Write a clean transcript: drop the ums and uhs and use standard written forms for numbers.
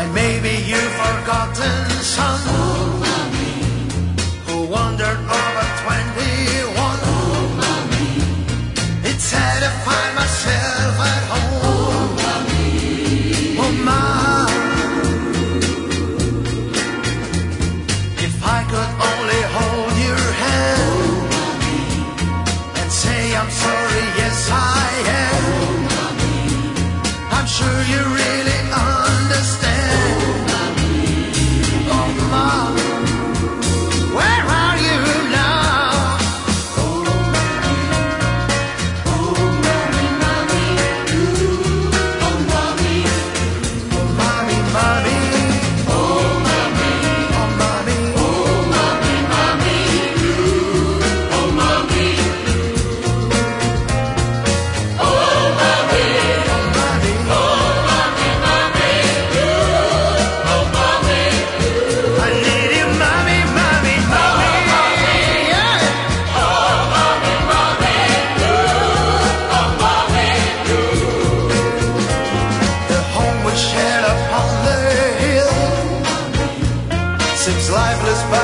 Maybe you've forgotten, son, who wandered over 21. It's sad to find myself at home. Oh, my. If I could only hold your hand and say I'm sorry, yes I am. I'm sure you really understand. Where are you now? Oh, mommy, mommy, ooh, oh, mommy, oh, mommy, mommy, oh, mommy, oh, mommy, oh, mommy, mommy, ooh, oh, mommy, oh, mommy, oh, mommy, oh, mommy, mommy, ooh, oh, mommy, I need you, mommy. Seems lifeless, but